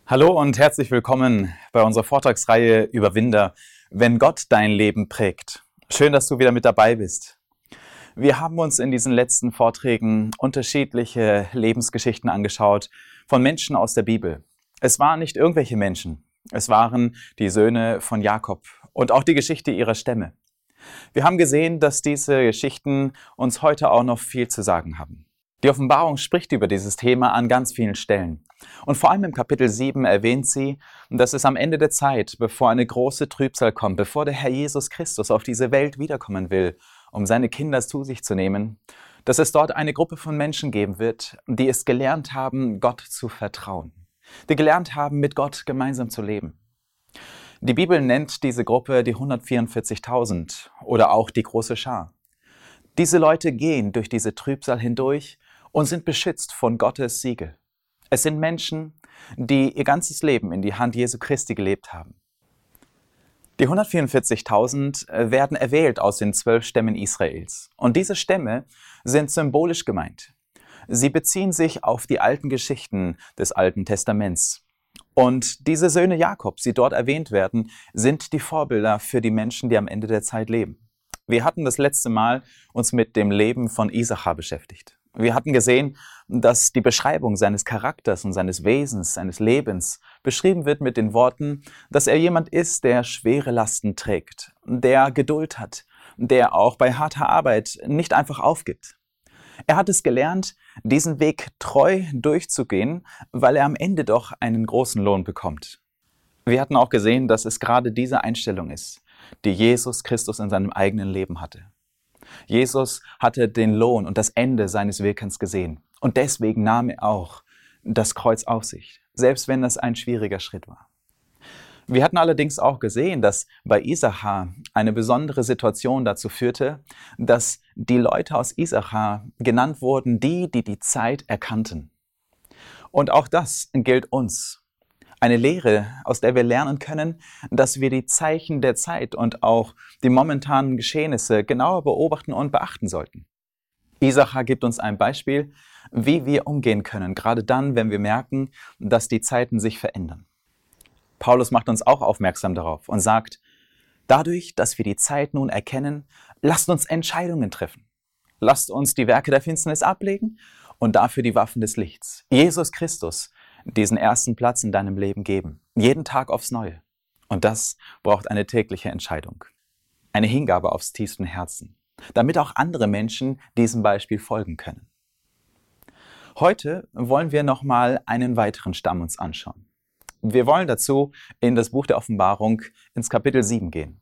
Hallo und herzlich willkommen bei unserer Vortragsreihe Überwinder, wenn Gott dein Leben prägt. Schön, dass du wieder mit dabei bist. Wir haben uns in diesen letzten Vorträgen unterschiedliche Lebensgeschichten angeschaut von Menschen aus der Bibel. Es waren nicht irgendwelche Menschen, es waren die Söhne von Jakob und auch die Geschichte ihrer Stämme. Wir haben gesehen, dass diese Geschichten uns heute auch noch viel zu sagen haben. Die Offenbarung spricht über dieses Thema an ganz vielen Stellen. Und vor allem im Kapitel 7 erwähnt sie, dass es am Ende der Zeit, bevor eine große Trübsal kommt, bevor der Herr Jesus Christus auf diese Welt wiederkommen will, um seine Kinder zu sich zu nehmen, dass es dort eine Gruppe von Menschen geben wird, die es gelernt haben, Gott zu vertrauen, die gelernt haben, mit Gott gemeinsam zu leben. Die Bibel nennt diese Gruppe die 144.000 oder auch die große Schar. Diese Leute gehen durch diese Trübsal hindurch und sind beschützt von Gottes Siegel. Es sind Menschen, die ihr ganzes Leben in die Hand Jesu Christi gelebt haben. Die 144.000 werden erwählt aus den 12 Stämmen Israels. Und diese Stämme sind symbolisch gemeint. Sie beziehen sich auf die alten Geschichten des Alten Testaments. Und diese Söhne Jakobs, die dort erwähnt werden, sind die Vorbilder für die Menschen, die am Ende der Zeit leben. Wir hatten das letzte Mal uns mit dem Leben von Isachar beschäftigt. Wir hatten gesehen, dass die Beschreibung seines Charakters und seines Wesens, seines Lebens beschrieben wird mit den Worten, dass er jemand ist, der schwere Lasten trägt, der Geduld hat, der auch bei harter Arbeit nicht einfach aufgibt. Er hat es gelernt, diesen Weg treu durchzugehen, weil er am Ende doch einen großen Lohn bekommt. Wir hatten auch gesehen, dass es gerade diese Einstellung ist, die Jesus Christus in seinem eigenen Leben hatte. Jesus hatte den Lohn und das Ende seines Wirkens gesehen. Und deswegen nahm er auch das Kreuz auf sich, selbst wenn das ein schwieriger Schritt war. Wir hatten allerdings auch gesehen, dass bei Isachar eine besondere Situation dazu führte, dass die Leute aus Isachar genannt wurden, die die Zeit erkannten. Und auch das gilt uns. Eine Lehre, aus der wir lernen können, dass wir die Zeichen der Zeit und auch die momentanen Geschehnisse genauer beobachten und beachten sollten. Isachar gibt uns ein Beispiel, wie wir umgehen können, gerade dann, wenn wir merken, dass die Zeiten sich verändern. Paulus macht uns auch aufmerksam darauf und sagt, dadurch, dass wir die Zeit nun erkennen, lasst uns Entscheidungen treffen. Lasst uns die Werke der Finsternis ablegen und dafür die Waffen des Lichts, Jesus Christus, diesen ersten Platz in deinem Leben geben. Jeden Tag aufs Neue. Und das braucht eine tägliche Entscheidung. Eine Hingabe aufs tiefsten Herzen, damit auch andere Menschen diesem Beispiel folgen können. Heute wollen wir nochmal einen weiteren Stamm uns anschauen. Wir wollen dazu in das Buch der Offenbarung ins Kapitel 7 gehen.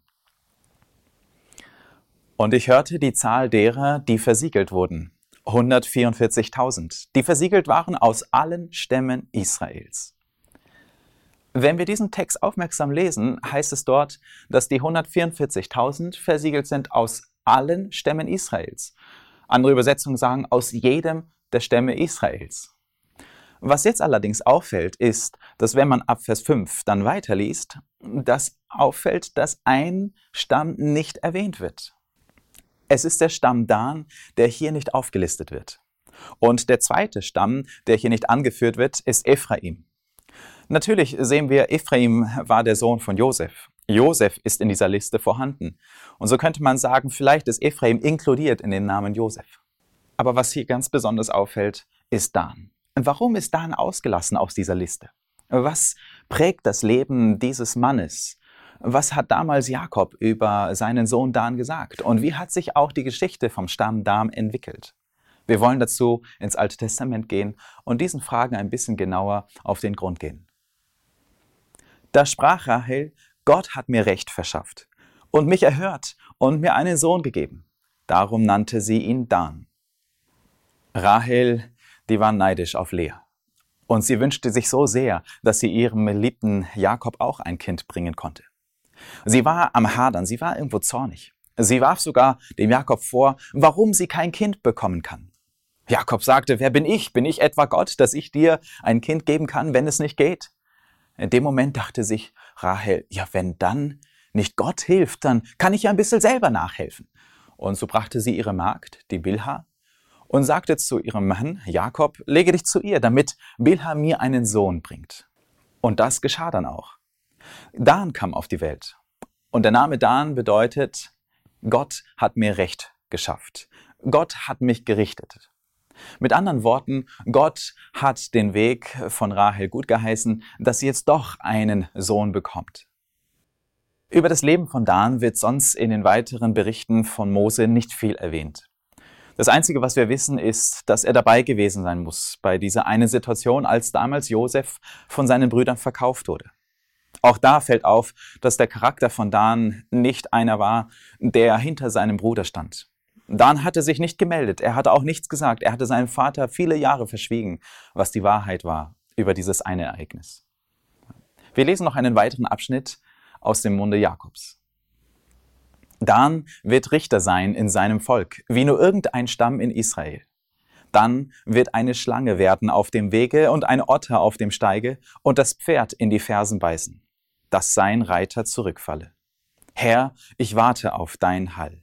Und ich hörte die Zahl derer, die versiegelt wurden. 144.000, die versiegelt waren aus allen Stämmen Israels. Wenn wir diesen Text aufmerksam lesen, heißt es dort, dass die 144.000 versiegelt sind aus allen Stämmen Israels. Andere Übersetzungen sagen, aus jedem der Stämme Israels. Was jetzt allerdings auffällt, ist, dass wenn man ab Vers 5 dann weiterliest, dass auffällt, dass ein Stamm nicht erwähnt wird. Es ist der Stamm Dan, der hier nicht aufgelistet wird. Und der zweite Stamm, der hier nicht angeführt wird, ist Ephraim. Natürlich sehen wir, Ephraim war der Sohn von Josef. Josef ist in dieser Liste vorhanden. Und so könnte man sagen, vielleicht ist Ephraim inkludiert in den Namen Josef. Aber was hier ganz besonders auffällt, ist Dan. Warum ist Dan ausgelassen aus dieser Liste? Was prägt das Leben dieses Mannes? Was hat damals Jakob über seinen Sohn Dan gesagt? Und wie hat sich auch die Geschichte vom Stamm Dan entwickelt? Wir wollen dazu ins Alte Testament gehen und diesen Fragen ein bisschen genauer auf den Grund gehen. Da sprach Rahel, Gott hat mir Recht verschafft und mich erhört und mir einen Sohn gegeben. Darum nannte sie ihn Dan. Rahel, die war neidisch auf Lea. Und sie wünschte sich so sehr, dass sie ihrem geliebten Jakob auch ein Kind bringen konnte. Sie war am Hadern, sie war irgendwo zornig. Sie warf sogar dem Jakob vor, warum sie kein Kind bekommen kann. Jakob sagte, wer bin ich? Bin ich etwa Gott, dass ich dir ein Kind geben kann, wenn es nicht geht? In dem Moment dachte sich Rahel, ja, wenn dann nicht Gott hilft, dann kann ich ja ein bisschen selber nachhelfen. Und so brachte sie ihre Magd, die Bilha, und sagte zu ihrem Mann Jakob, lege dich zu ihr, damit Bilha mir einen Sohn bringt. Und das geschah dann auch. Dan kam auf die Welt. Und der Name Dan bedeutet, Gott hat mir Recht geschafft. Gott hat mich gerichtet. Mit anderen Worten, Gott hat den Weg von Rahel gut geheißen, dass sie jetzt doch einen Sohn bekommt. Über das Leben von Dan wird sonst in den weiteren Berichten von Mose nicht viel erwähnt. Das Einzige, was wir wissen, ist, dass er dabei gewesen sein muss bei dieser einen Situation, als damals Josef von seinen Brüdern verkauft wurde. Auch da fällt auf, dass der Charakter von Dan nicht einer war, der hinter seinem Bruder stand. Dan hatte sich nicht gemeldet, er hatte auch nichts gesagt, er hatte seinem Vater viele Jahre verschwiegen, was die Wahrheit war über dieses eine Ereignis. Wir lesen noch einen weiteren Abschnitt aus dem Munde Jakobs. Dan wird Richter sein in seinem Volk, wie nur irgendein Stamm in Israel. Dann wird eine Schlange werden auf dem Wege und ein Otter auf dem Steige und das Pferd in die Fersen beißen, dass sein Reiter zurückfalle. Herr, ich warte auf dein Hall.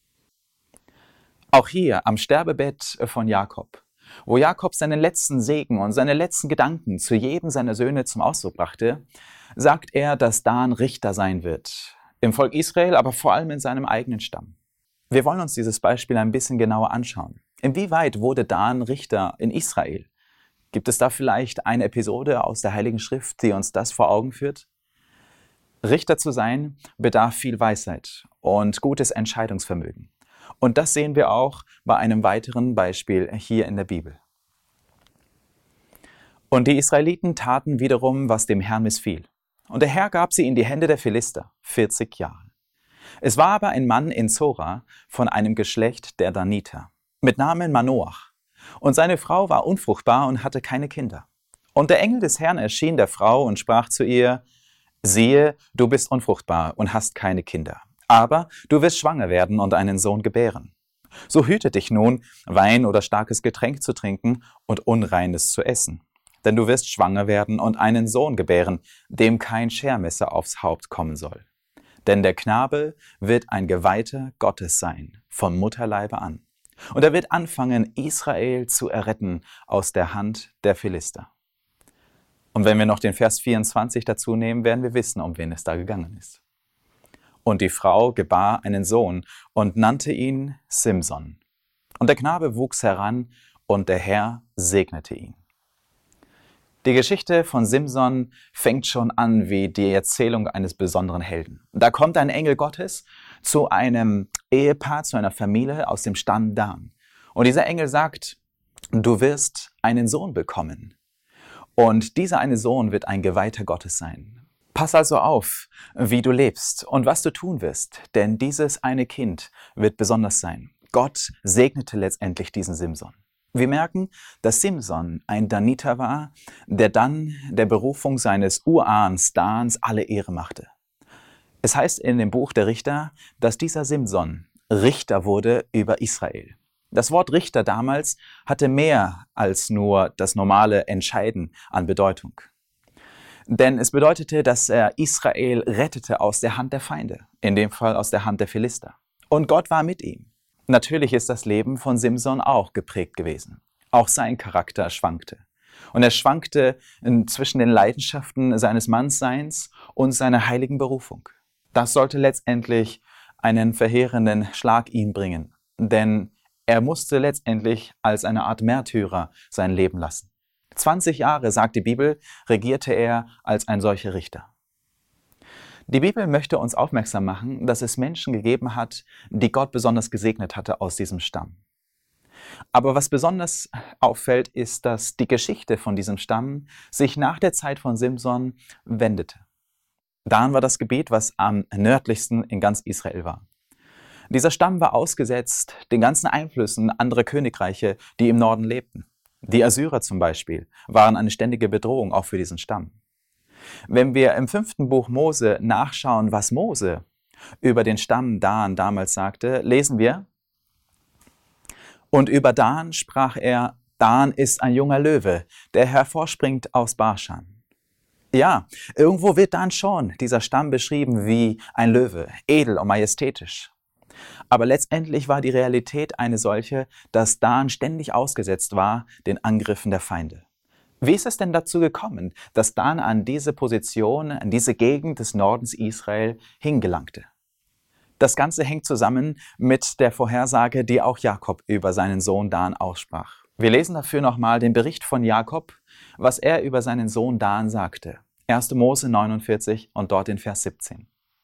Auch hier am Sterbebett von Jakob, wo Jakob seinen letzten Segen und seine letzten Gedanken zu jedem seiner Söhne zum Ausdruck brachte, sagt er, dass Dan Richter sein wird, im Volk Israel, aber vor allem in seinem eigenen Stamm. Wir wollen uns dieses Beispiel ein bisschen genauer anschauen. Inwieweit wurde Dan Richter in Israel? Gibt es da vielleicht eine Episode aus der Heiligen Schrift, die uns das vor Augen führt? Richter zu sein bedarf viel Weisheit und gutes Entscheidungsvermögen. Und das sehen wir auch bei einem weiteren Beispiel hier in der Bibel. Und die Israeliten taten wiederum, was dem Herrn missfiel. Und der Herr gab sie in die Hände der Philister, 40 Jahre. Es war aber ein Mann in Zora von einem Geschlecht der Daniter, mit Namen Manoach. Und seine Frau war unfruchtbar und hatte keine Kinder. Und der Engel des Herrn erschien der Frau und sprach zu ihr, siehe, du bist unfruchtbar und hast keine Kinder. Aber du wirst schwanger werden und einen Sohn gebären. So hüte dich nun, Wein oder starkes Getränk zu trinken und Unreines zu essen. Denn du wirst schwanger werden und einen Sohn gebären, dem kein Schermesser aufs Haupt kommen soll. Denn der Knabe wird ein Geweihter Gottes sein, von Mutterleibe an. Und er wird anfangen, Israel zu erretten aus der Hand der Philister. Und wenn wir noch den Vers 24 dazu nehmen, werden wir wissen, um wen es da gegangen ist. Und die Frau gebar einen Sohn und nannte ihn Simson. Und der Knabe wuchs heran und der Herr segnete ihn. Die Geschichte von Simson fängt schon an wie die Erzählung eines besonderen Helden. Da kommt ein Engel Gottes zu einem Ehepaar, zu einer Familie aus dem Stamm Dan. Und dieser Engel sagt, du wirst einen Sohn bekommen. Und dieser eine Sohn wird ein Geweihter Gottes sein. Pass also auf, wie du lebst und was du tun wirst, denn dieses eine Kind wird besonders sein. Gott segnete letztendlich diesen Simson. Wir merken, dass Simson ein Daniter war, der dann der Berufung seines Urahns Dans alle Ehre machte. Es heißt in dem Buch der Richter, dass dieser Simson Richter wurde über Israel. Das Wort Richter damals hatte mehr als nur das normale Entscheiden an Bedeutung. Denn es bedeutete, dass er Israel rettete aus der Hand der Feinde, in dem Fall aus der Hand der Philister. Und Gott war mit ihm. Natürlich ist das Leben von Simson auch geprägt gewesen. Auch sein Charakter schwankte. Und er schwankte zwischen den Leidenschaften seines Mannsseins und seiner heiligen Berufung. Das sollte letztendlich einen verheerenden Schlag ihn bringen. Denn er musste letztendlich als eine Art Märtyrer sein Leben lassen. 20 Jahre, sagt die Bibel, regierte er als ein solcher Richter. Die Bibel möchte uns aufmerksam machen, dass es Menschen gegeben hat, die Gott besonders gesegnet hatte aus diesem Stamm. Aber was besonders auffällt, ist, dass die Geschichte von diesem Stamm sich nach der Zeit von Simson wendete. Dan war das Gebiet, was am nördlichsten in ganz Israel war. Dieser Stamm war ausgesetzt den ganzen Einflüssen anderer Königreiche, die im Norden lebten. Die Assyrer zum Beispiel waren eine ständige Bedrohung auch für diesen Stamm. Wenn wir im 5. Buch Mose nachschauen, was Mose über den Stamm Dan damals sagte, lesen wir, und über Dan sprach er, Dan ist ein junger Löwe, der hervorspringt aus Baschan. Ja, irgendwo wird Dan schon dieser Stamm beschrieben wie ein Löwe, edel und majestätisch. Aber letztendlich war die Realität eine solche, dass Dan ständig ausgesetzt war den Angriffen der Feinde. Wie ist es denn dazu gekommen, dass Dan an diese Position, an diese Gegend des Nordens Israel hingelangte? Das Ganze hängt zusammen mit der Vorhersage, die auch Jakob über seinen Sohn Dan aussprach. Wir lesen dafür nochmal den Bericht von Jakob, was er über seinen Sohn Dan sagte. 1. Mose 49 und dort in Vers 17.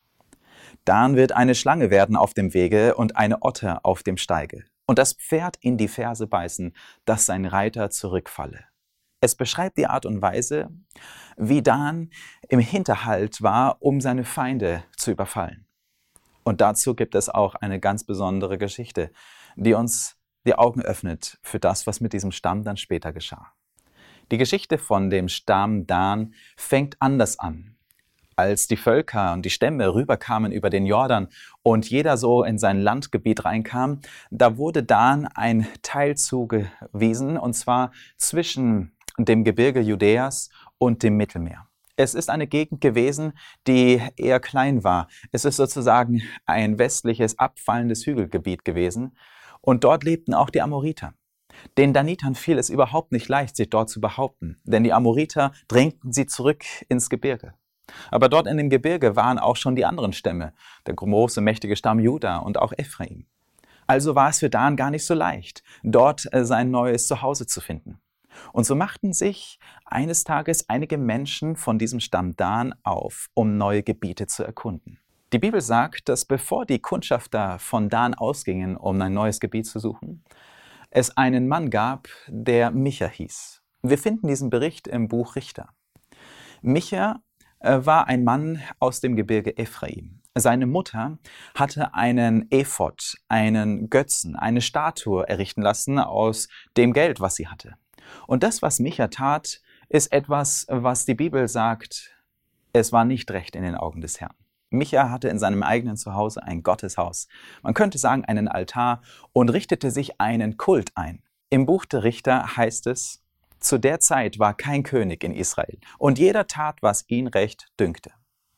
Dan wird eine Schlange werden auf dem Wege und eine Otter auf dem Steige. Und das Pferd in die Ferse beißen, dass sein Reiter zurückfalle. Es beschreibt die Art und Weise, wie Dan im Hinterhalt war, um seine Feinde zu überfallen. Und dazu gibt es auch eine ganz besondere Geschichte, die uns die Augen öffnet für das, was mit diesem Stamm dann später geschah. Die Geschichte von dem Stamm Dan fängt anders an. Als die Völker und die Stämme rüberkamen über den Jordan und jeder so in sein Landgebiet reinkam, da wurde Dan ein Teil zugewiesen, und zwar zwischen dem Gebirge Judäas und dem Mittelmeer. Es ist eine Gegend gewesen, die eher klein war. Es ist sozusagen ein westliches, abfallendes Hügelgebiet gewesen. Und dort lebten auch die Amoriter. Den Danitern fiel es überhaupt nicht leicht, sich dort zu behaupten, denn die Amoriter drängten sie zurück ins Gebirge. Aber dort in dem Gebirge waren auch schon die anderen Stämme, der große, mächtige Stamm Juda und auch Ephraim. Also war es für Dan gar nicht so leicht, dort sein neues Zuhause zu finden. Und so machten sich eines Tages einige Menschen von diesem Stamm Dan auf, um neue Gebiete zu erkunden. Die Bibel sagt, dass bevor die Kundschafter von Dan ausgingen, um ein neues Gebiet zu suchen, es einen Mann gab, der Micha hieß. Wir finden diesen Bericht im Buch Richter. Micha war ein Mann aus dem Gebirge Ephraim. Seine Mutter hatte einen Ephod, einen Götzen, eine Statue errichten lassen aus dem Geld, was sie hatte. Und das, was Micha tat, ist etwas, was die Bibel sagt, es war nicht recht in den Augen des Herrn. Micha hatte in seinem eigenen Zuhause ein Gotteshaus, man könnte sagen einen Altar, und richtete sich einen Kult ein. Im Buch der Richter heißt es, zu der Zeit war kein König in Israel, und jeder tat, was ihn recht dünkte.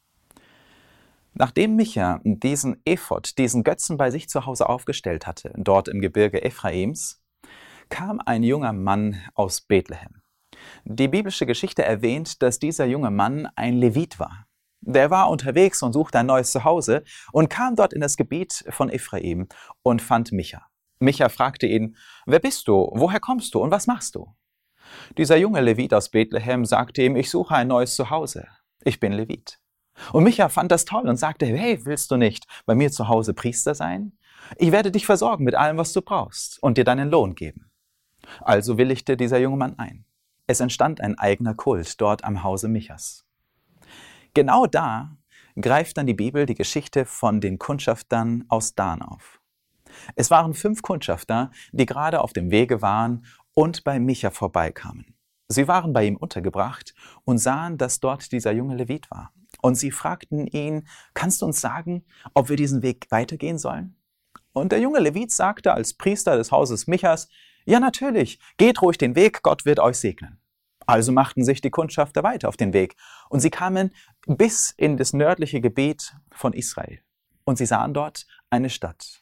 Nachdem Micha diesen Ephod, diesen Götzen bei sich zu Hause aufgestellt hatte, dort im Gebirge Ephraims, kam ein junger Mann aus Bethlehem. Die biblische Geschichte erwähnt, dass dieser junge Mann ein Levit war. Der war unterwegs und suchte ein neues Zuhause und kam dort in das Gebiet von Ephraim und fand Micha. Micha fragte ihn, wer bist du, woher kommst du und was machst du? Dieser junge Levit aus Bethlehem sagte ihm, ich suche ein neues Zuhause. Ich bin Levit. Und Micha fand das toll und sagte, hey, willst du nicht bei mir zu Hause Priester sein? Ich werde dich versorgen mit allem, was du brauchst und dir deinen Lohn geben. Also willigte dieser junge Mann ein. Es entstand ein eigener Kult dort am Hause Michas. Genau da greift dann die Bibel die Geschichte von den Kundschaftern aus Dan auf. Es waren 5 Kundschafter, die gerade auf dem Wege waren und bei Micha vorbeikamen. Sie waren bei ihm untergebracht und sahen, dass dort dieser junge Levit war. Und sie fragten ihn, kannst du uns sagen, ob wir diesen Weg weitergehen sollen? Und der junge Levit sagte als Priester des Hauses Michas, ja natürlich, geht ruhig den Weg, Gott wird euch segnen. Also machten sich die Kundschafter weiter auf den Weg und sie kamen bis in das nördliche Gebiet von Israel. Und sie sahen dort eine Stadt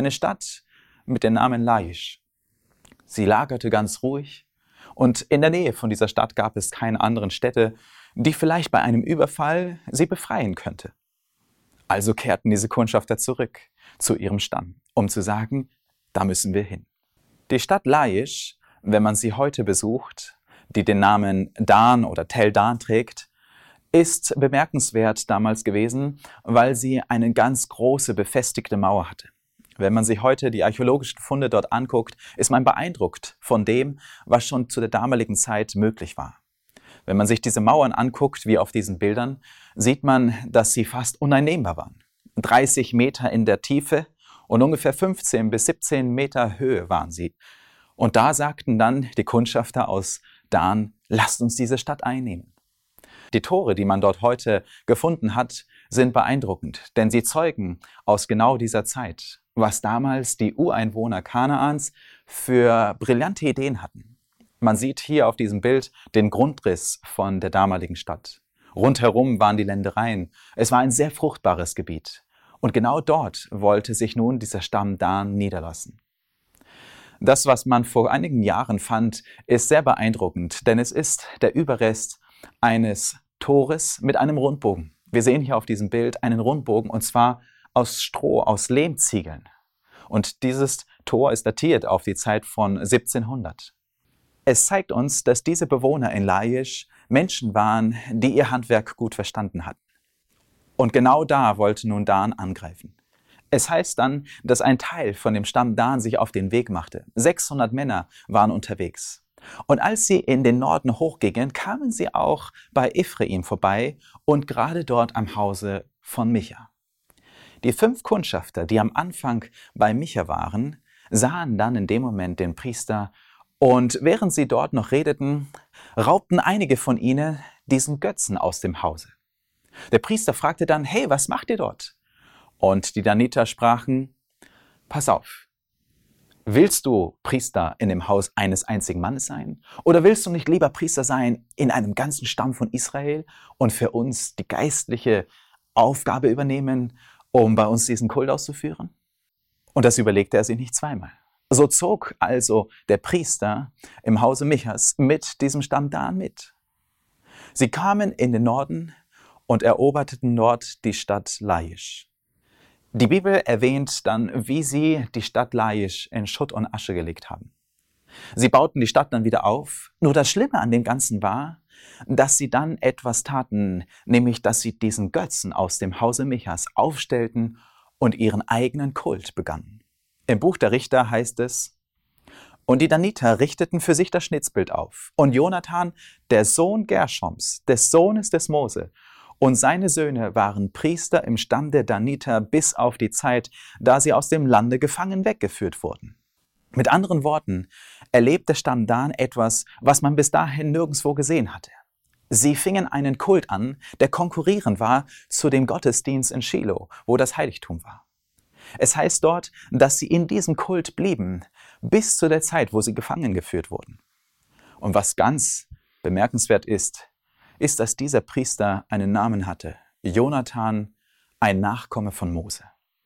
mit dem Namen Laisch. Sie lagerte ganz ruhig und in der Nähe von dieser Stadt gab es keine anderen Städte, die vielleicht bei einem Überfall sie befreien könnte. Also kehrten diese Kundschafter zurück zu ihrem Stamm, um zu sagen, da müssen wir hin. Die Stadt Laisch, wenn man sie heute besucht, die den Namen Dan oder Tel Dan trägt, ist bemerkenswert damals gewesen, weil sie eine ganz große befestigte Mauer hatte. Wenn man sich heute die archäologischen Funde dort anguckt, ist man beeindruckt von dem, was schon zu der damaligen Zeit möglich war. Wenn man sich diese Mauern anguckt, wie auf diesen Bildern, sieht man, dass sie fast uneinnehmbar waren. 30 Meter in der Tiefe und ungefähr 15 bis 17 Meter Höhe waren sie. Und da sagten dann die Kundschafter aus Dan, lasst uns diese Stadt einnehmen. Die Tore, die man dort heute gefunden hat, sind beeindruckend, denn sie zeugen aus genau dieser Zeit, was damals die Ureinwohner Kanaans für brillante Ideen hatten. Man sieht hier auf diesem Bild den Grundriss von der damaligen Stadt. Rundherum waren die Ländereien. Es war ein sehr fruchtbares Gebiet. Und genau dort wollte sich nun dieser Stamm Dan niederlassen. Das, was man vor einigen Jahren fand, ist sehr beeindruckend, denn es ist der Überrest eines Tores mit einem Rundbogen. Wir sehen hier auf diesem Bild einen Rundbogen, und zwar aus Stroh, aus Lehmziegeln. Und dieses Tor ist datiert auf die Zeit von 1700. Es zeigt uns, dass diese Bewohner in Laisch Menschen waren, die ihr Handwerk gut verstanden hatten. Und genau da wollte nun Dan angreifen. Es heißt dann, dass ein Teil von dem Stamm Dan sich auf den Weg machte. 600 Männer waren unterwegs. Und als sie in den Norden hochgingen, kamen sie auch bei Ephraim vorbei und gerade dort am Hause von Micha. Die 5 Kundschafter, die am Anfang bei Micha waren, sahen dann in dem Moment den Priester, und während sie dort noch redeten, raubten einige von ihnen diesen Götzen aus dem Hause. Der Priester fragte dann: Hey, was macht ihr dort? Und die Daniter sprachen: Pass auf, willst du Priester in dem Haus eines einzigen Mannes sein? Oder willst du nicht lieber Priester sein in einem ganzen Stamm von Israel und für uns die geistliche Aufgabe übernehmen, um bei uns diesen Kult auszuführen? Und das überlegte er sich nicht zweimal. So zog also der Priester im Hause Michas mit diesem Stamm Dan mit. Sie kamen in den Norden und eroberten dort die Stadt Laisch. Die Bibel erwähnt dann, wie sie die Stadt Laisch in Schutt und Asche gelegt haben. Sie bauten die Stadt dann wieder auf. Nur das Schlimme an dem Ganzen war, dass sie dann etwas taten, nämlich dass sie diesen Götzen aus dem Hause Michas aufstellten und ihren eigenen Kult begannen. Im Buch der Richter heißt es: Und die Daniter richteten für sich das Schnitzbild auf. Und Jonathan, der Sohn Gershoms, des Sohnes des Mose, und seine Söhne waren Priester im Stamm der Daniter bis auf die Zeit, da sie aus dem Lande gefangen weggeführt wurden. Mit anderen Worten erlebte Stamm Dan etwas, was man bis dahin nirgendwo gesehen hatte. Sie fingen einen Kult an, der konkurrierend war zu dem Gottesdienst in Shiloh, wo das Heiligtum war. Es heißt dort, dass sie in diesem Kult blieben, bis zu der Zeit, wo sie gefangen geführt wurden. Und was ganz bemerkenswert ist, dass dieser Priester einen Namen hatte: Jonathan, ein Nachkomme von Mose.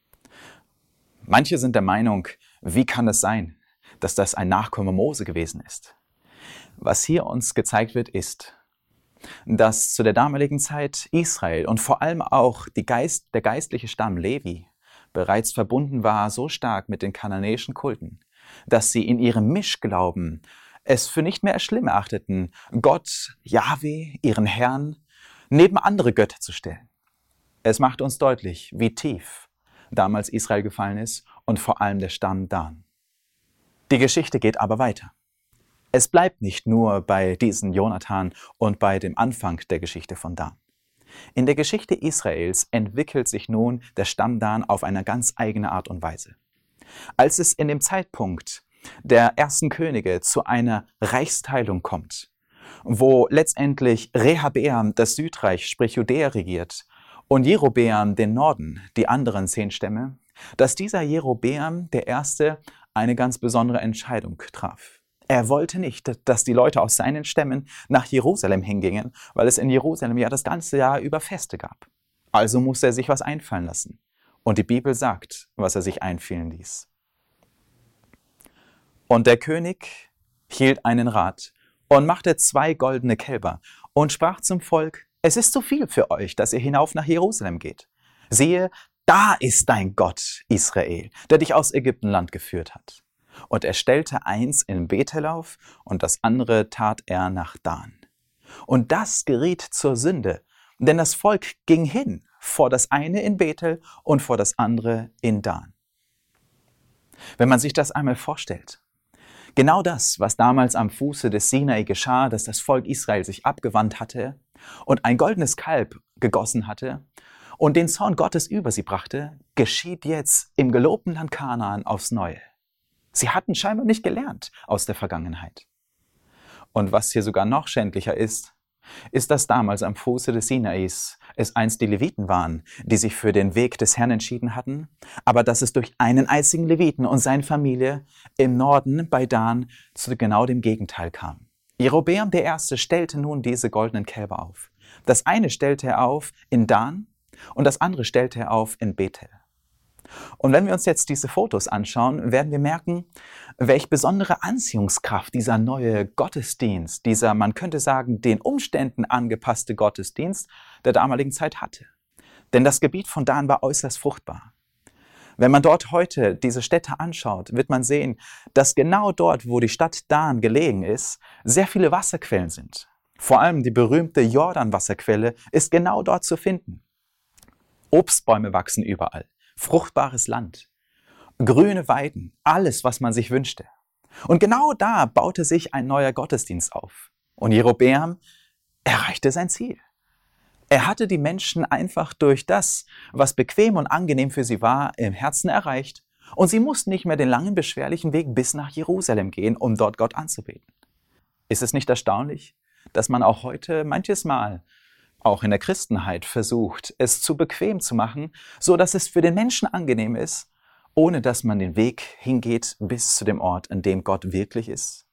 Manche sind der Meinung, wie kann es sein, dass das ein Nachkomme Mose gewesen ist? Was hier uns gezeigt wird, ist, dass zu der damaligen Zeit Israel und vor allem auch der geistliche Stamm Levi bereits verbunden war so stark mit den kananäischen Kulten, dass sie in ihrem Mischglauben es für nicht mehr schlimm erachteten, Gott, Jahwe, ihren Herrn, neben andere Götter zu stellen. Es macht uns deutlich, wie tief damals Israel gefallen ist und vor allem der Stamm Dan. Die Geschichte geht aber weiter. Es bleibt nicht nur bei diesen Jonathan und bei dem Anfang der Geschichte von Dan. In der Geschichte Israels entwickelt sich nun der Stamm Dan auf eine ganz eigene Art und Weise. Als es in dem Zeitpunkt der ersten Könige zu einer Reichsteilung kommt, wo letztendlich Rehabeam das Südreich, sprich Judäa, regiert und Jerobeam den Norden, die anderen 10 Stämme, dass dieser Jerobeam der Erste eine ganz besondere Entscheidung traf. Er wollte nicht, dass die Leute aus seinen Stämmen nach Jerusalem hingingen, weil es in Jerusalem ja das ganze Jahr über Feste gab. Also musste er sich was einfallen lassen. Und die Bibel sagt, was er sich einfielen ließ. Und der König hielt einen Rat und machte 2 goldene Kälber und sprach zum Volk: Es ist zu viel für euch, dass ihr hinauf nach Jerusalem geht. Siehe, da ist dein Gott, Israel, der dich aus Ägyptenland geführt hat. Und er stellte eins in Bethel auf und das andere tat er nach Dan. Und das geriet zur Sünde, denn das Volk ging hin vor das eine in Bethel und vor das andere in Dan. Wenn man sich das einmal vorstellt, genau das, was damals am Fuße des Sinai geschah, dass das Volk Israel sich abgewandt hatte und ein goldenes Kalb gegossen hatte und den Zorn Gottes über sie brachte, geschieht jetzt im gelobten Land Kanaan aufs Neue. Sie hatten scheinbar nicht gelernt aus der Vergangenheit. Und was hier sogar noch schändlicher ist, dass damals am Fuße des Sinais es einst die Leviten waren, die sich für den Weg des Herrn entschieden hatten, aber dass es durch einen einzigen Leviten und seine Familie im Norden bei Dan zu genau dem Gegenteil kam. Jerobeam I. stellte nun diese goldenen Kälber auf. Das eine stellte er auf in Dan und das andere stellte er auf in Bethel. Und wenn wir uns jetzt diese Fotos anschauen, werden wir merken, welche besondere Anziehungskraft dieser neue Gottesdienst, dieser, man könnte sagen, den Umständen angepasste Gottesdienst der damaligen Zeit hatte. Denn das Gebiet von Dan war äußerst fruchtbar. Wenn man dort heute diese Städte anschaut, wird man sehen, dass genau dort, wo die Stadt Dan gelegen ist, sehr viele Wasserquellen sind. Vor allem die berühmte Jordan-Wasserquelle ist genau dort zu finden. Obstbäume wachsen überall, fruchtbares Land, grüne Weiden, alles, was man sich wünschte. Und genau da baute sich ein neuer Gottesdienst auf. Und Jerobeam erreichte sein Ziel. Er hatte die Menschen einfach durch das, was bequem und angenehm für sie war, im Herzen erreicht. Und sie mussten nicht mehr den langen, beschwerlichen Weg bis nach Jerusalem gehen, um dort Gott anzubeten. Ist es nicht erstaunlich, dass man auch heute manches Mal, auch in der Christenheit, versucht, es zu bequem zu machen, so dass es für den Menschen angenehm ist, ohne dass man den Weg hingeht bis zu dem Ort, an dem Gott wirklich ist?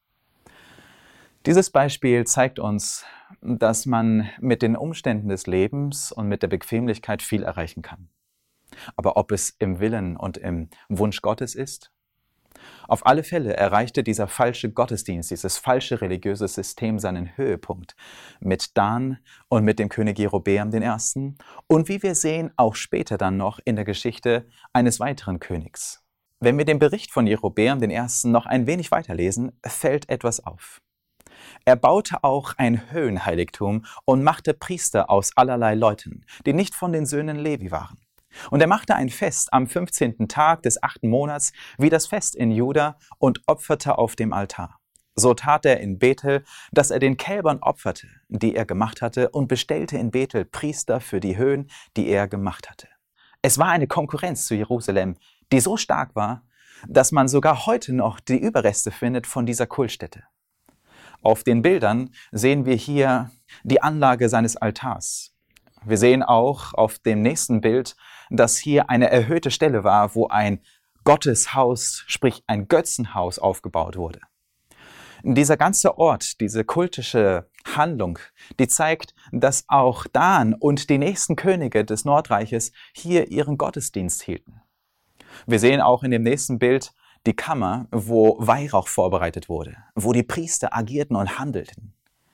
Dieses Beispiel zeigt uns, dass man mit den Umständen des Lebens und mit der Bequemlichkeit viel erreichen kann. Aber ob es im Willen und im Wunsch Gottes ist? Auf alle Fälle erreichte dieser falsche Gottesdienst, dieses falsche religiöse System seinen Höhepunkt mit Dan und mit dem König Jerobeam I. und wie wir sehen, auch später dann noch in der Geschichte eines weiteren Königs. Wenn wir den Bericht von Jerobeam I. noch ein wenig weiterlesen, fällt etwas auf. Er baute auch ein Höhenheiligtum und machte Priester aus allerlei Leuten, die nicht von den Söhnen Levi waren. Und er machte ein Fest am 15. Tag des 8. Monats, wie das Fest in Juda, und opferte auf dem Altar. So tat er in Bethel, dass er den Kälbern opferte, die er gemacht hatte, und bestellte in Bethel Priester für die Höhen, die er gemacht hatte. Es war eine Konkurrenz zu Jerusalem, die so stark war, dass man sogar heute noch die Überreste findet von dieser Kultstätte. Auf den Bildern sehen wir hier die Anlage seines Altars. Wir sehen auch auf dem nächsten Bild, dass hier eine erhöhte Stelle war, wo ein Gotteshaus, sprich ein Götzenhaus aufgebaut wurde. Dieser ganze Ort, diese kultische Handlung, die zeigt, dass auch Dan und die nächsten Könige des Nordreiches hier ihren Gottesdienst hielten. Wir sehen auch in dem nächsten Bild die Kammer, wo Weihrauch vorbereitet wurde, wo die Priester agierten und handelten.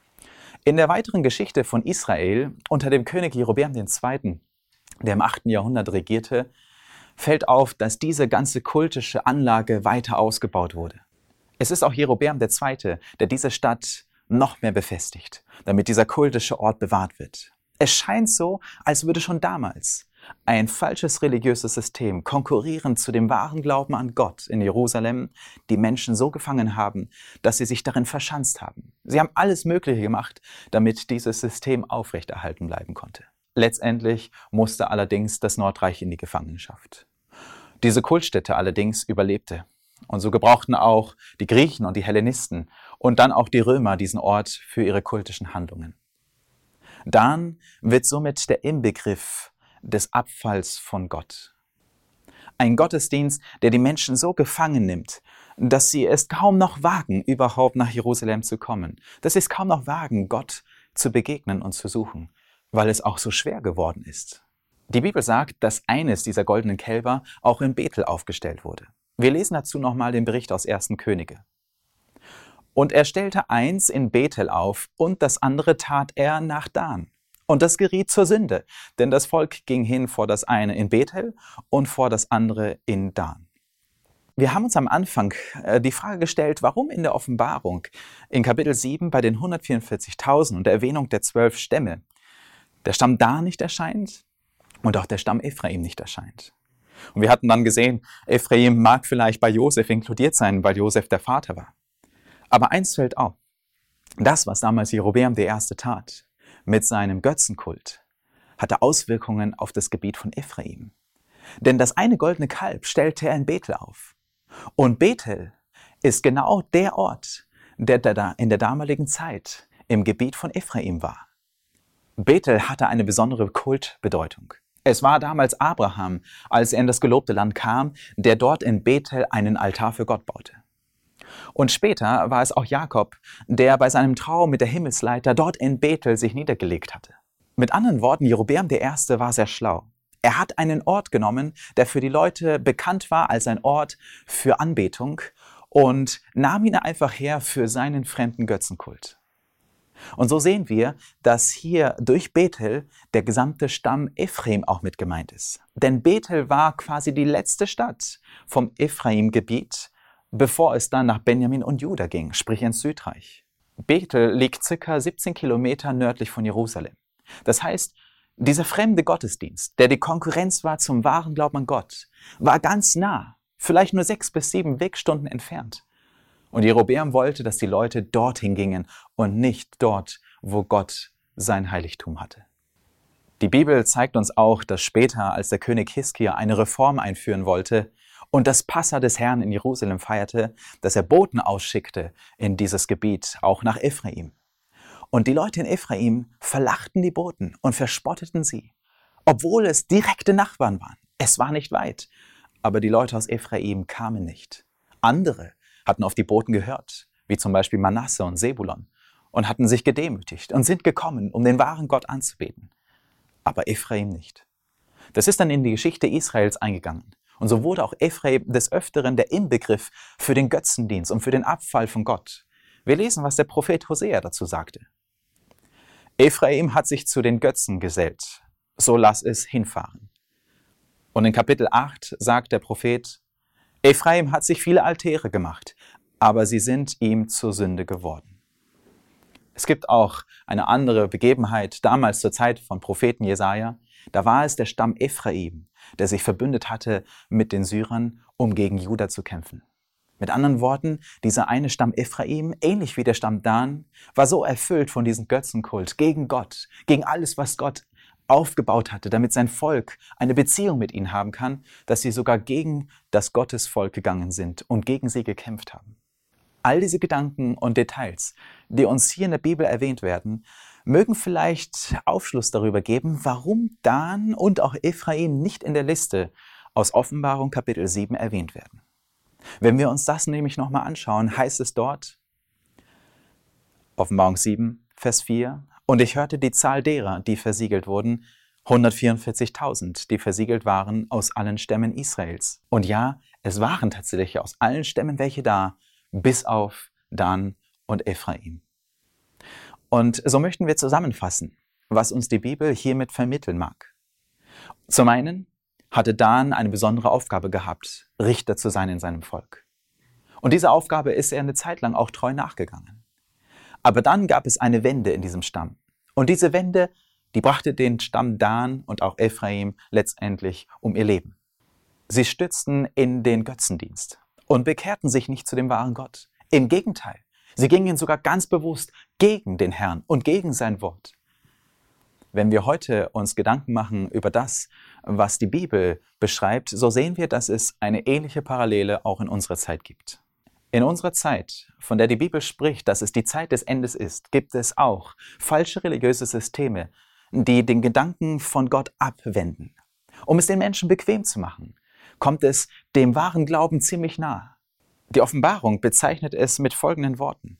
In der weiteren Geschichte von Israel unter dem König Jerobeam II., der im 8. Jahrhundert regierte, fällt auf, dass diese ganze kultische Anlage weiter ausgebaut wurde. Es ist auch Jerobeam II., der diese Stadt noch mehr befestigt, damit dieser kultische Ort bewahrt wird. Es scheint so, als würde schon damals ein falsches religiöses System konkurrierend zu dem wahren Glauben an Gott in Jerusalem die Menschen so gefangen haben, dass sie sich darin verschanzt haben. Sie haben alles Mögliche gemacht, damit dieses System aufrechterhalten bleiben konnte. Letztendlich musste allerdings das Nordreich in die Gefangenschaft. Diese Kultstätte allerdings überlebte. Und so gebrauchten auch die Griechen und die Hellenisten und dann auch die Römer diesen Ort für ihre kultischen Handlungen. Dan wird somit der Inbegriff des Abfalls von Gott. Ein Gottesdienst, der die Menschen so gefangen nimmt, dass sie es kaum noch wagen, überhaupt nach Jerusalem zu kommen. Dass sie es kaum noch wagen, Gott zu begegnen und zu suchen, weil es auch so schwer geworden ist. Die Bibel sagt, dass eines dieser goldenen Kälber auch in Bethel aufgestellt wurde. Wir lesen dazu nochmal den Bericht aus 1. Könige. Und er stellte eins in Bethel auf und das andere tat er nach Dan. Und das geriet zur Sünde, denn das Volk ging hin vor das eine in Bethel und vor das andere in Dan. Wir haben uns am Anfang die Frage gestellt, warum in der Offenbarung in Kapitel 7 bei den 144.000 und der Erwähnung der 12 Stämme der Stamm Dan nicht erscheint und auch der Stamm Ephraim nicht erscheint. Und wir hatten dann gesehen, Ephraim mag vielleicht bei Josef inkludiert sein, weil Josef der Vater war. Aber eins fällt auf, das, was damals Jerobeam I. tat, mit seinem Götzenkult, hatte Auswirkungen auf das Gebiet von Ephraim. Denn das eine goldene Kalb stellte er in Bethel auf. Und Bethel ist genau der Ort, der da in der damaligen Zeit im Gebiet von Ephraim war. Bethel hatte eine besondere Kultbedeutung. Es war damals Abraham, als er in das gelobte Land kam, der dort in Bethel einen Altar für Gott baute. Und später war es auch Jakob, der bei seinem Traum mit der Himmelsleiter dort in Bethel sich niedergelegt hatte. Mit anderen Worten, Jerobeam I. war sehr schlau. Er hat einen Ort genommen, der für die Leute bekannt war als ein Ort für Anbetung und nahm ihn einfach her für seinen fremden Götzenkult. Und so sehen wir, dass hier durch Bethel der gesamte Stamm Ephraim auch mit gemeint ist. Denn Bethel war quasi die letzte Stadt vom Ephraim-Gebiet, bevor es dann nach Benjamin und Juda ging, sprich ins Südreich. Bethel liegt ca. 17 Kilometer nördlich von Jerusalem. Das heißt, dieser fremde Gottesdienst, der die Konkurrenz war zum wahren Glauben an Gott, war ganz nah, vielleicht nur 6 bis 7 Wegstunden entfernt. Und Jerobeam wollte, dass die Leute dorthin gingen und nicht dort, wo Gott sein Heiligtum hatte. Die Bibel zeigt uns auch, dass später, als der König Hiskia eine Reform einführen wollte und das Passa des Herrn in Jerusalem feierte, dass er Boten ausschickte in dieses Gebiet, auch nach Ephraim. Und die Leute in Ephraim verlachten die Boten und verspotteten sie, obwohl es direkte Nachbarn waren. Es war nicht weit, aber die Leute aus Ephraim kamen nicht. Andere hatten auf die Boten gehört, wie zum Beispiel Manasse und Sebulon, und hatten sich gedemütigt und sind gekommen, um den wahren Gott anzubeten. Aber Ephraim nicht. Das ist dann in die Geschichte Israels eingegangen. Und so wurde auch Ephraim des Öfteren der Inbegriff für den Götzendienst und für den Abfall von Gott. Wir lesen, was der Prophet Hosea dazu sagte. Ephraim hat sich zu den Götzen gesellt, so lass es hinfahren. Und in Kapitel 8 sagt der Prophet, Ephraim hat sich viele Altäre gemacht, aber sie sind ihm zur Sünde geworden. Es gibt auch eine andere Begebenheit, damals zur Zeit von Propheten Jesaja. Da war es der Stamm Ephraim, der sich verbündet hatte mit den Syrern, um gegen Juda zu kämpfen. Mit anderen Worten, dieser eine Stamm Ephraim, ähnlich wie der Stamm Dan, war so erfüllt von diesem Götzenkult gegen Gott, gegen alles, was Gott aufgebaut hatte, damit sein Volk eine Beziehung mit ihnen haben kann, dass sie sogar gegen das Gottesvolk gegangen sind und gegen sie gekämpft haben. All diese Gedanken und Details, die uns hier in der Bibel erwähnt werden, mögen vielleicht Aufschluss darüber geben, warum Dan und auch Ephraim nicht in der Liste aus Offenbarung Kapitel 7 erwähnt werden. Wenn wir uns das nämlich nochmal anschauen, heißt es dort, Offenbarung 7, Vers 4, und ich hörte die Zahl derer, die versiegelt wurden, 144.000, die versiegelt waren aus allen Stämmen Israels. Und ja, es waren tatsächlich aus allen Stämmen welche da, bis auf Dan und Ephraim. Und so möchten wir zusammenfassen, was uns die Bibel hiermit vermitteln mag. Zum einen hatte Dan eine besondere Aufgabe gehabt, Richter zu sein in seinem Volk. Und dieser Aufgabe ist er eine Zeit lang auch treu nachgegangen. Aber dann gab es eine Wende in diesem Stamm. Und diese Wende, die brachte den Stamm Dan und auch Ephraim letztendlich um ihr Leben. Sie stürzten in den Götzendienst und bekehrten sich nicht zu dem wahren Gott. Im Gegenteil, sie gingen sogar ganz bewusst gegen den Herrn und gegen sein Wort. Wenn wir heute uns Gedanken machen über das, was die Bibel beschreibt, so sehen wir, dass es eine ähnliche Parallele auch in unserer Zeit gibt. In unserer Zeit, von der die Bibel spricht, dass es die Zeit des Endes ist, gibt es auch falsche religiöse Systeme, die den Gedanken von Gott abwenden. Um es den Menschen bequem zu machen, kommt es dem wahren Glauben ziemlich nah. Die Offenbarung bezeichnet es mit folgenden Worten.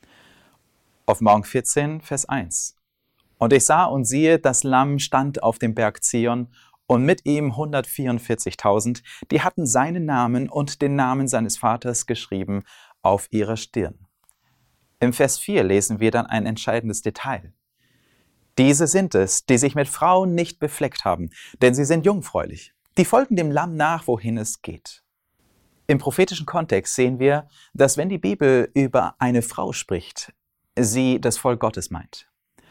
Offenbarung 14, Vers 1. Und ich sah und siehe, das Lamm stand auf dem Berg Zion und mit ihm 144.000, die hatten seinen Namen und den Namen seines Vaters geschrieben auf ihrer Stirn. Im Vers 4 lesen wir dann ein entscheidendes Detail. Diese sind es, die sich mit Frauen nicht befleckt haben, denn sie sind jungfräulich. Die folgen dem Lamm nach, wohin es geht. Im prophetischen Kontext sehen wir, dass wenn die Bibel über eine Frau spricht, sie das Volk Gottes meint.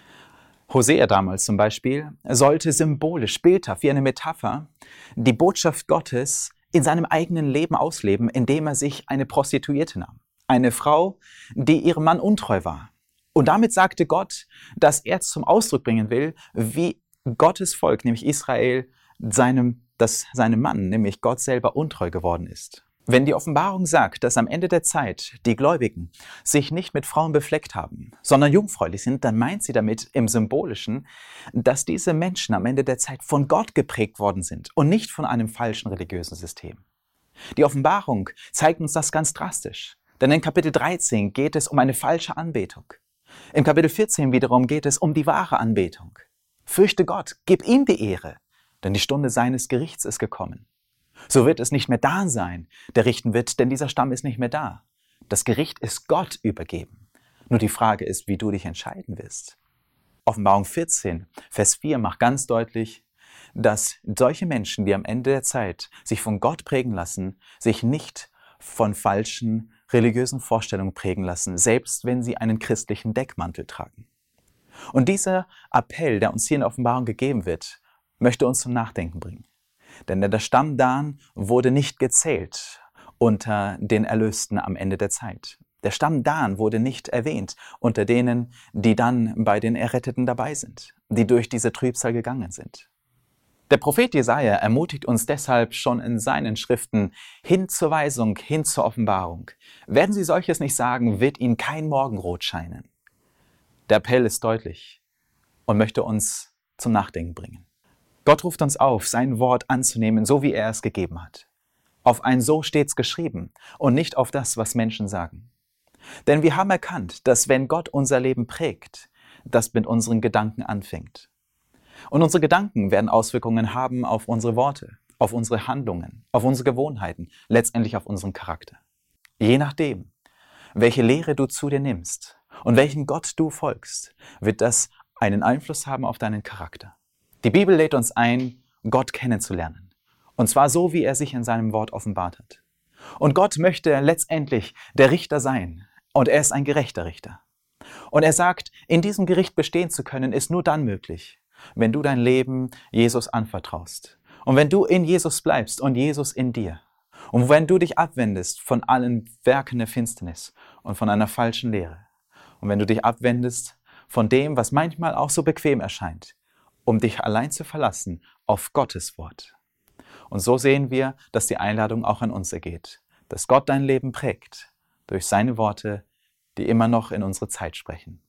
Hosea damals zum Beispiel sollte symbolisch, bildhaft wie eine Metapher die Botschaft Gottes in seinem eigenen Leben ausleben, indem er sich eine Prostituierte nahm. Eine Frau, die ihrem Mann untreu war. Und damit sagte Gott, dass er zum Ausdruck bringen will, wie Gottes Volk, nämlich Israel, seinem Mann, nämlich Gott selber, untreu geworden ist. Wenn die Offenbarung sagt, dass am Ende der Zeit die Gläubigen sich nicht mit Frauen befleckt haben, sondern jungfräulich sind, dann meint sie damit im Symbolischen, dass diese Menschen am Ende der Zeit von Gott geprägt worden sind und nicht von einem falschen religiösen System. Die Offenbarung zeigt uns das ganz drastisch, denn in Kapitel 13 geht es um eine falsche Anbetung. Im Kapitel 14 wiederum geht es um die wahre Anbetung. Fürchte Gott, gib ihm die Ehre denn die Stunde seines Gerichts ist gekommen. So wird es nicht mehr da sein, der richten wird, denn dieser Stamm ist nicht mehr da. Das Gericht ist Gott übergeben. Nur die Frage ist, wie du dich entscheiden wirst. Offenbarung 14, Vers 4 macht ganz deutlich, dass solche Menschen, die am Ende der Zeit sich von Gott prägen lassen, sich nicht von falschen religiösen Vorstellungen prägen lassen, selbst wenn sie einen christlichen Deckmantel tragen. Und dieser Appell, der uns hier in der Offenbarung gegeben wird, möchte uns zum Nachdenken bringen. Denn der Stamm Dan wurde nicht gezählt unter den Erlösten am Ende der Zeit. Der Stamm Dan wurde nicht erwähnt unter denen, die dann bei den Erretteten dabei sind, die durch diese Trübsal gegangen sind. Der Prophet Jesaja ermutigt uns deshalb schon in seinen Schriften hin zur Weisung, hin zur Offenbarung. Werden sie solches nicht sagen, wird ihnen kein Morgenrot scheinen. Der Appell ist deutlich und möchte uns zum Nachdenken bringen. Gott ruft uns auf, sein Wort anzunehmen, so wie er es gegeben hat. Auf ein So steht's geschrieben und nicht auf das, was Menschen sagen. Denn wir haben erkannt, dass wenn Gott unser Leben prägt, das mit unseren Gedanken anfängt. Und unsere Gedanken werden Auswirkungen haben auf unsere Worte, auf unsere Handlungen, auf unsere Gewohnheiten, letztendlich auf unseren Charakter. Je nachdem, welche Lehre du zu dir nimmst und welchen Gott du folgst, wird das einen Einfluss haben auf deinen Charakter. Die Bibel lädt uns ein, Gott kennenzulernen. Und zwar so, wie er sich in seinem Wort offenbart hat. Und Gott möchte letztendlich der Richter sein. Und er ist ein gerechter Richter. Und er sagt, in diesem Gericht bestehen zu können, ist nur dann möglich, wenn du dein Leben Jesus anvertraust. Und wenn du in Jesus bleibst und Jesus in dir. Und wenn du dich abwendest von allen Werken der Finsternis und von einer falschen Lehre. Und wenn du dich abwendest von dem, was manchmal auch so bequem erscheint, um dich allein zu verlassen auf Gottes Wort. Und so sehen wir, dass die Einladung auch an uns ergeht, dass Gott dein Leben prägt durch seine Worte, die immer noch in unsere Zeit sprechen.